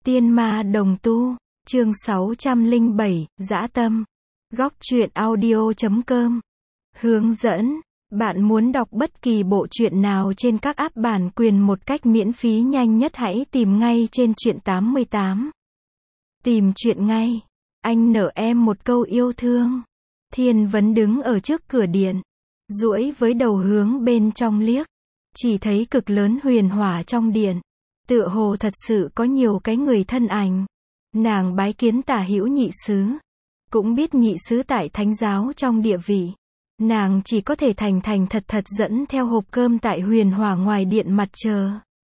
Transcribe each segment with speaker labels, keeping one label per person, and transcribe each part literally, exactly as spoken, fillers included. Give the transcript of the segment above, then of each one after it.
Speaker 1: Tiên ma đồng tu, chương sáu trăm lẻ bảy, dã tâm. Góc truyện audio chấm com. Hướng dẫn, bạn muốn đọc bất kỳ bộ truyện nào trên các app bản quyền một cách miễn phí nhanh nhất hãy tìm ngay trên truyện tám mươi tám. Tìm truyện ngay. Anh nở em một câu yêu thương. Thiên Vấn đứng ở trước cửa điện, duỗi với đầu hướng bên trong liếc, chỉ thấy cực lớn huyền hỏa trong điện. Tựa hồ thật sự có nhiều cái người thân ảnh. Nàng bái kiến Tả Hữu nhị sứ. Cũng biết nhị sứ tại thánh giáo trong địa vị. Nàng chỉ có thể thành thành thật thật dẫn theo hộp cơm tại huyền hỏa ngoài điện mặt chờ.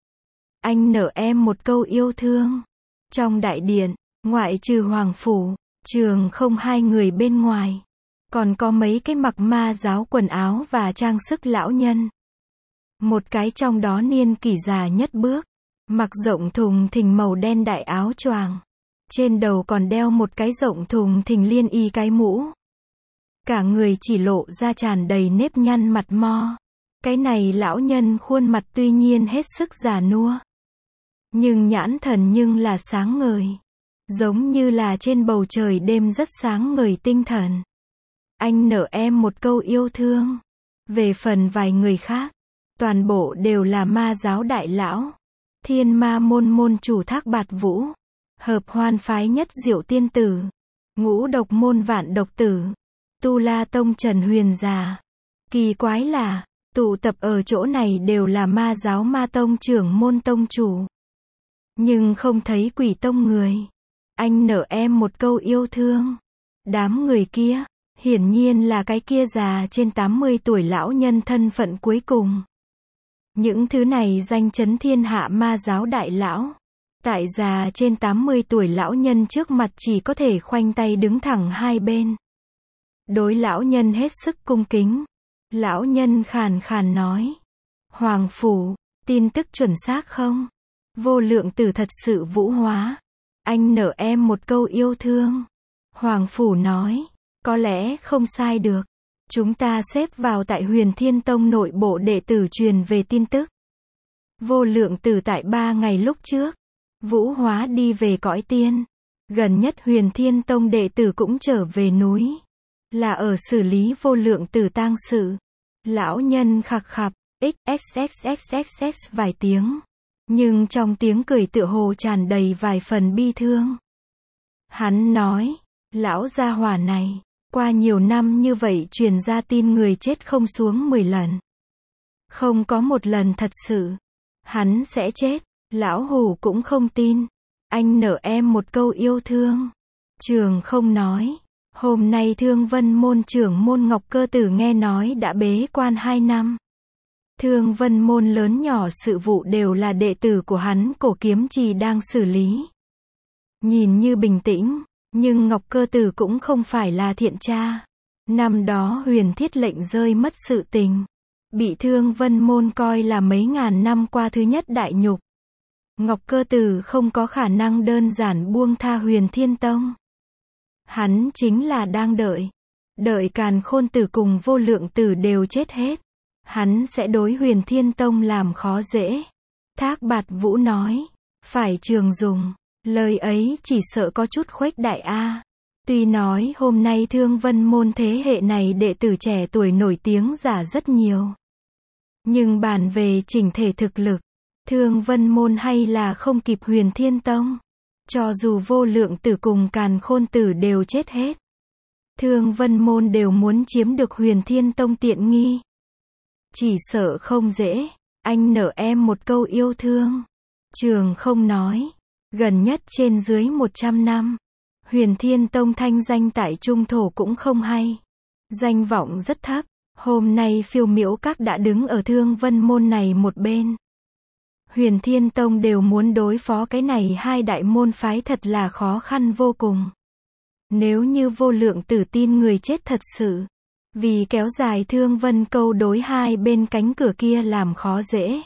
Speaker 1: Anh nở em một câu yêu thương. Trong đại điện, ngoại trừ Hoàng Phủ, Trường không hai người bên ngoài. Còn có mấy cái mặc ma giáo quần áo và trang sức lão nhân. Một cái trong đó niên kỷ già nhất bước. Mặc rộng thùng thình màu đen đại áo choàng. Trên đầu còn đeo một cái rộng thùng thình liên y cái mũ. Cả người chỉ lộ ra tràn đầy nếp nhăn mặt mo. Cái này lão nhân khuôn mặt tuy nhiên hết sức già nua. Nhưng nhãn thần nhưng là sáng ngời. Giống như là trên bầu trời đêm rất sáng ngời tinh thần. Anh nở em một câu yêu thương. Về phần vài người khác, toàn bộ đều là ma giáo đại lão. Thiên ma môn môn chủ Thác Bạt Vũ, Hợp Hoan phái Nhất Diệu tiên tử, Ngũ độc môn Vạn độc tử, Tu La tông Trần Huyền già. Kỳ quái là, tụ tập ở chỗ này đều là ma giáo ma tông trưởng môn tông chủ. Nhưng không thấy quỷ tông người. Anh nở em một câu yêu thương. Đám người kia, hiển nhiên là cái kia già trên tám mươi tuổi lão nhân thân phận cuối cùng. Những thứ này danh chấn thiên hạ ma giáo đại lão. Tại già trên tám mươi tuổi lão nhân trước mặt chỉ có thể khoanh tay đứng thẳng hai bên. Đối lão nhân hết sức cung kính. Lão nhân khàn khàn nói. Hoàng Phủ, tin tức chuẩn xác không? Vô Lượng Tử thật sự vũ hóa. Anh nở em một câu yêu thương. Hoàng Phủ nói. Có lẽ không sai được. Chúng ta xếp vào tại Huyền Thiên Tông nội bộ đệ tử truyền về tin tức. Vô Lượng Tử tại ba ngày lúc trước. Vũ hóa đi về cõi tiên. Gần nhất Huyền Thiên Tông đệ tử cũng trở về núi. Là ở xử lý Vô Lượng Tử tang sự. Lão nhân khặc khặc, xxxxxx vài tiếng. Nhưng trong tiếng cười tựa hồ tràn đầy vài phần bi thương. Hắn nói, lão gia hỏa này, qua nhiều năm như vậy truyền ra tin người chết không xuống mười lần. Không có một lần thật sự. Hắn sẽ chết. Lão hủ cũng không tin. Anh nở em một câu yêu thương. Trường không nói. Hôm nay Thương Vân môn trưởng môn Ngọc Cơ Tử nghe nói đã bế quan hai năm. Thương Vân môn lớn nhỏ sự vụ đều là đệ tử của hắn Cổ Kiếm Trì đang xử lý. Nhìn như bình tĩnh, nhưng Ngọc Cơ Tử cũng không phải là thiện tra. Năm đó Huyền Thiết lệnh rơi mất sự tình. Bị Thương Vân môn coi là mấy ngàn năm qua thứ nhất đại nhục. Ngọc Cơ Tử không có khả năng đơn giản buông tha Huyền Thiên Tông. Hắn chính là đang đợi. Đợi Càn Khôn Tử cùng Vô Lượng Tử đều chết hết. Hắn sẽ đối Huyền Thiên Tông làm khó dễ. Thác Bạt Vũ nói. Phải Trường dùng. Lời ấy chỉ sợ có chút khuếch đại a. Tuy nói hôm nay Thương Vân môn thế hệ này đệ tử trẻ tuổi nổi tiếng giả rất nhiều. Nhưng bàn về chỉnh thể thực lực, Thương Vân môn hay là không kịp Huyền Thiên Tông. Cho dù Vô Lượng Tử cùng Càn Khôn Tử đều chết hết. Thương Vân môn đều muốn chiếm được Huyền Thiên Tông tiện nghi. Chỉ sợ không dễ. Anh nở em một câu yêu thương. Trường không nói. Gần nhất trên dưới một trăm năm. Huyền Thiên Tông thanh danh tại Trung Thổ cũng không hay. Danh vọng rất thấp. Hôm nay Phiêu Miễu Các đã đứng ở Thương Vân môn này một bên. Huyền Thiên Tông đều muốn đối phó cái này hai đại môn phái thật là khó khăn vô cùng. Nếu như Vô Lượng Tử tin người chết thật sự. Vì kéo dài Thương Vân câu đối hai bên cánh cửa kia làm khó dễ.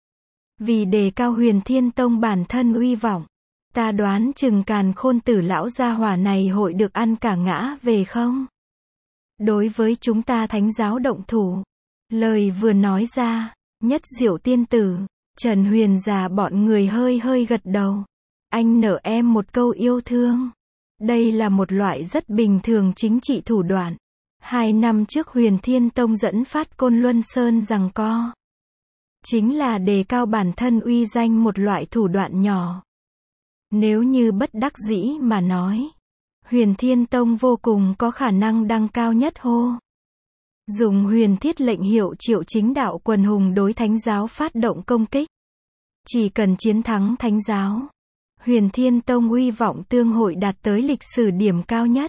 Speaker 1: Vì đề cao Huyền Thiên Tông bản thân uy vọng. Ta đoán chừng Càn Khôn Tử lão gia hỏa này hội được ăn cả ngã về không? Đối với chúng ta thánh giáo động thủ. Lời vừa nói ra, Nhất Diệu tiên tử, Trần Huyền già bọn người hơi hơi gật đầu. anh nợ em một câu yêu thương. Đây là một loại rất bình thường chính trị thủ đoạn. Hai năm trước Huyền Thiên Tông dẫn phát Côn Luân Sơn giằng co. Chính là đề cao bản thân uy danh một loại thủ đoạn nhỏ. Nếu như bất đắc dĩ mà nói, Huyền Thiên Tông vô cùng có khả năng đăng cao nhất hô. Dùng huyền thiết lệnh hiệu triệu chính đạo quần hùng đối thánh giáo phát động công kích. Chỉ cần chiến thắng thánh giáo, Huyền Thiên Tông uy vọng tương hội đạt tới lịch sử điểm cao nhất.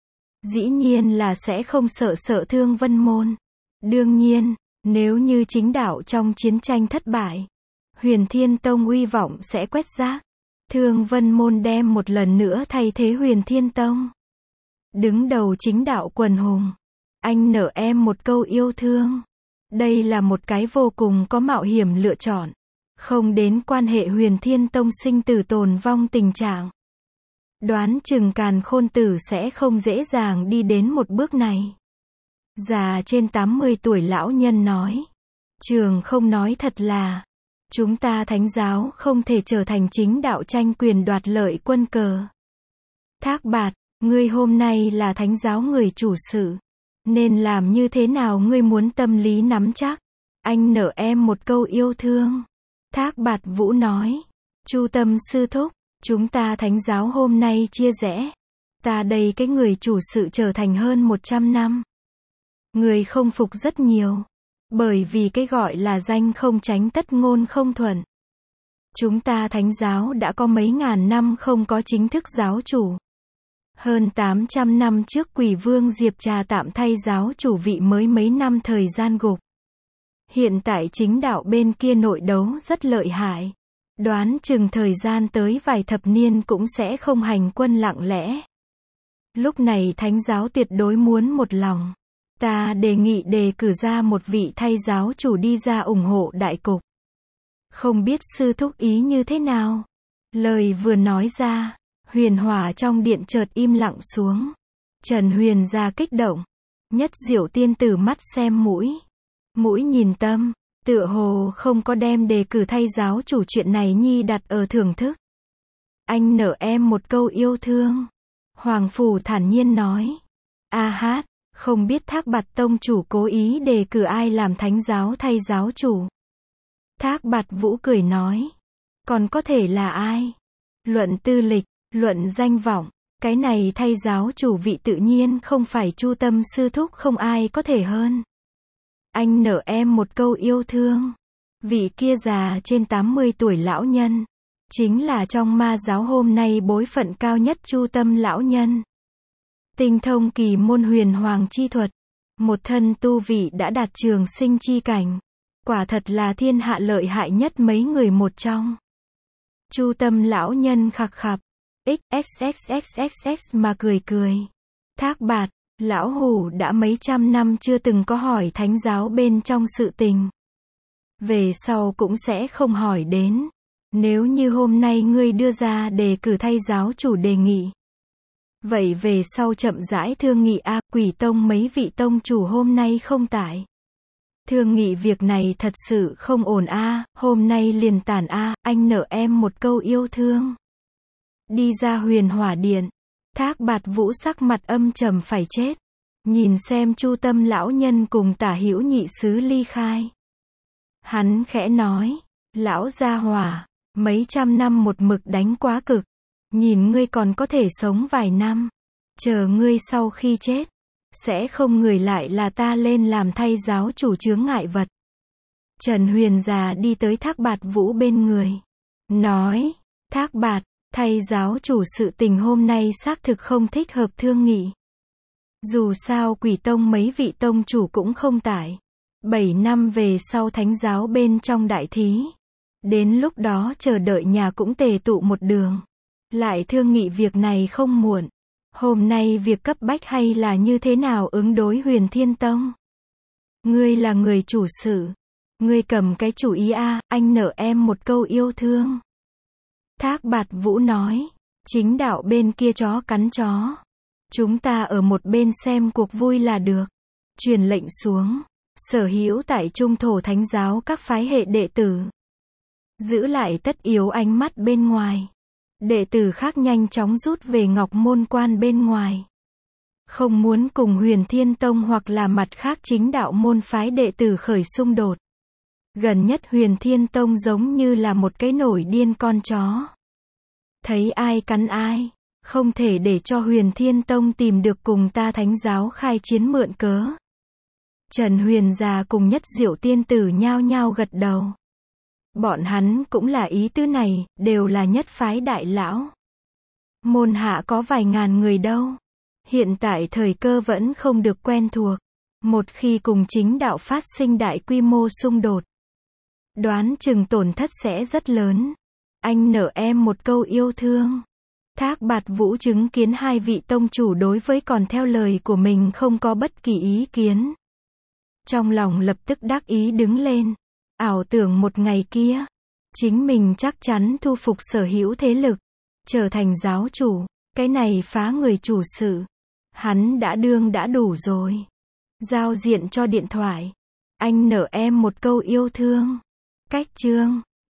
Speaker 1: Dĩ nhiên là sẽ không sợ sợ Thương Vân Môn. Đương nhiên, nếu như chính đạo trong chiến tranh thất bại, Huyền Thiên Tông uy vọng sẽ quét rác. Thương Vân Môn đem một lần nữa thay thế Huyền Thiên Tông. Đứng đầu chính đạo quần hùng. Anh nợ em một câu yêu thương. Đây là một cái vô cùng có mạo hiểm lựa chọn. Không đến quan hệ Huyền Thiên Tông sinh tử tồn vong tình trạng. Đoán chừng Càn Khôn Tử sẽ không dễ dàng đi đến một bước này. Già trên tám mươi tuổi lão nhân nói. Trường không nói thật là. Chúng ta thánh giáo không thể trở thành chính đạo tranh quyền đoạt lợi quân cờ. Thác Bạt, ngươi hôm nay là thánh giáo người chủ sự. Nên làm như thế nào ngươi muốn tâm lý nắm chắc. Anh nợ em một câu yêu thương. Thác Bạt Vũ nói. Chu Tâm sư thúc, chúng ta thánh giáo hôm nay chia rẽ. Ta đây cái người chủ sự trở thành hơn một trăm năm. Người không phục rất nhiều. Bởi vì cái gọi là danh không tránh tất ngôn không thuận. Chúng ta thánh giáo đã có mấy ngàn năm không có chính thức giáo chủ. Hơn tám trăm năm trước Quỷ Vương Diệp Trà tạm thay giáo chủ vị mới mấy năm thời gian gục. Hiện tại chính đạo bên kia nội đấu rất lợi hại. Đoán chừng thời gian tới vài thập niên cũng sẽ không hành quân lặng lẽ. Lúc này thánh giáo tuyệt đối muốn một lòng. Ta đề nghị đề cử ra một vị thay giáo chủ đi ra ủng hộ đại cục. Không biết sư thúc ý như thế nào? Lời vừa nói ra, huyền hỏa trong điện chợt im lặng xuống. Trần Huyền ra kích động. Nhất Diệu tiên tử mắt xem mũi. Mũi nhìn tâm, tựa hồ không có đem đề cử thay giáo chủ chuyện này nhi đặt ở thưởng thức. Anh nợ em một câu yêu thương. Hoàng Phủ thản nhiên nói. A hát. Không biết Thác Bạt tông chủ cố ý đề cử ai làm thánh giáo thay giáo chủ. Thác Bạt Vũ cười nói. Còn có thể là ai? Luận tư lịch, luận danh vọng. Cái này thay giáo chủ vị tự nhiên không phải Chu Tâm sư thúc không ai có thể hơn. Anh nợ em một câu yêu thương. Vị kia già trên tám mươi tuổi lão nhân. Chính là trong ma giáo hôm nay bối phận cao nhất Chu Tâm lão nhân. Tinh thông kỳ môn huyền hoàng chi thuật. Một thân tu vị đã đạt trường sinh chi cảnh. Quả thật là thiên hạ lợi hại nhất mấy người một trong. Chu Tâm lão nhân khặc khặc. xxxxxx mà cười cười. Thác Bạt, lão hủ đã mấy trăm năm chưa từng có hỏi thánh giáo bên trong sự tình. Về sau cũng sẽ không hỏi đến. Nếu như hôm nay ngươi đưa ra đề cử thay giáo chủ đề nghị. Vậy về sau chậm rãi thương nghị a, Quỷ Tông mấy vị tông chủ hôm nay không tại. Thương nghị việc này thật sự không ổn a, hôm nay liền tản a, anh nợ em một câu yêu thương. Đi ra huyền hỏa điện, Thác Bạt Vũ sắc mặt âm trầm phải chết. Nhìn xem Chu Tâm lão nhân cùng Tả Hữu nhị sứ ly khai. Hắn khẽ nói, lão gia hỏa, mấy trăm năm một mực đánh quá cực. Nhìn ngươi còn có thể sống vài năm. Chờ ngươi sau khi chết. Sẽ không người lại là ta lên làm thay giáo chủ chướng ngại vật. Trần Huyền già đi tới Thác Bạt Vũ bên người. Nói, Thác Bạt, thay giáo chủ sự tình hôm nay xác thực không thích hợp thương nghị. Dù sao Quỷ Tông mấy vị tông chủ cũng không tại. Bảy năm về sau thánh giáo bên trong đại thí. Đến lúc đó chờ đợi nhà cũng tề tụ một đường. Lại thương nghị việc này không muộn. Hôm nay việc cấp bách hay là như thế nào ứng đối Huyền Thiên Tông? Ngươi là người chủ sự. Ngươi cầm cái chủ ý a, anh nợ em một câu yêu thương. Thác Bạt Vũ nói. Chính đạo bên kia chó cắn chó. Chúng ta ở một bên xem cuộc vui là được. Truyền lệnh xuống. Sở hữu tại trung thổ thánh giáo các phái hệ đệ tử. Giữ lại tất yếu ánh mắt bên ngoài. Đệ tử khác nhanh chóng rút về Ngọc Môn Quan bên ngoài. Không muốn cùng Huyền Thiên Tông hoặc là mặt khác chính đạo môn phái đệ tử khởi xung đột. Gần nhất Huyền Thiên Tông giống như là một cái nổi điên con chó. Thấy ai cắn ai. Không thể để cho Huyền Thiên Tông tìm được cùng ta thánh giáo khai chiến mượn cớ. Trần Huyền già cùng Nhất Diệu tiên tử nhao nhao gật đầu. Bọn hắn cũng là ý tứ này, đều là nhất phái đại lão. Môn hạ có vài ngàn người đâu. Hiện tại thời cơ vẫn không được quen thuộc. Một khi cùng chính đạo phát sinh đại quy mô xung đột, đoán chừng tổn thất sẽ rất lớn. Anh nợ em một câu yêu thương. Thác Bạt Vũ chứng kiến hai vị tông chủ đối với còn theo lời của mình không có bất kỳ ý kiến. Trong lòng lập tức đắc ý đứng lên. Ảo tưởng một ngày kia, chính mình chắc chắn thu phục sở hữu thế lực, trở thành giáo chủ, cái này phá người chủ sự. Hắn đã đương đã đủ rồi. Giao diện cho điện thoại. Anh nợ em một câu yêu thương. Cách chương